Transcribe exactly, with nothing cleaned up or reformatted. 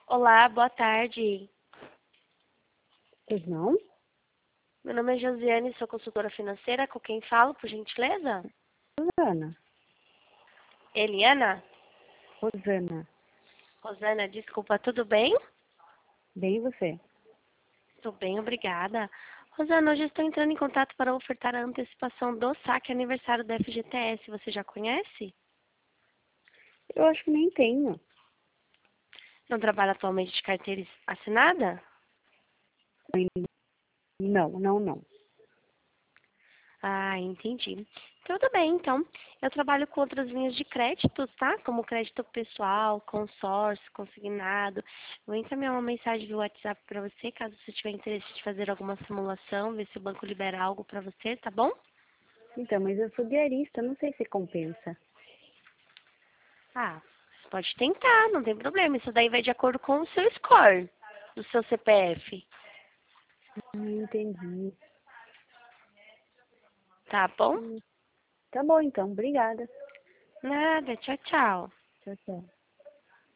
Olá, boa tarde. Pois não? Meu nome é Josiane, sou consultora financeira. Com quem falo, por gentileza? Rosana. Eliana? Rosana. Rosana, desculpa, tudo bem? Bem e você? Tudo bem, obrigada. Rosana, hoje estou entrando em contato para ofertar a antecipação do saque aniversário da F G T S. Você já conhece? Eu acho que nem tenho. Não trabalha atualmente de carteira assinada? Não, não, não. Ah, entendi. Tudo bem, então. Eu trabalho com outras linhas de crédito, tá? Como crédito pessoal, consórcio, consignado. Vou encaminhar uma mensagem via WhatsApp para você, caso você tiver interesse de fazer alguma simulação, ver se o banco libera algo para você, tá bom? Então, mas eu sou diarista, não sei se compensa. Ah, você pode tentar, não tem problema. Isso daí vai de acordo com o seu score, do seu C P F. Não entendi. Tá bom? Hum, Tá bom então, obrigada. Nada, tchau, tchau. Tchau, tchau.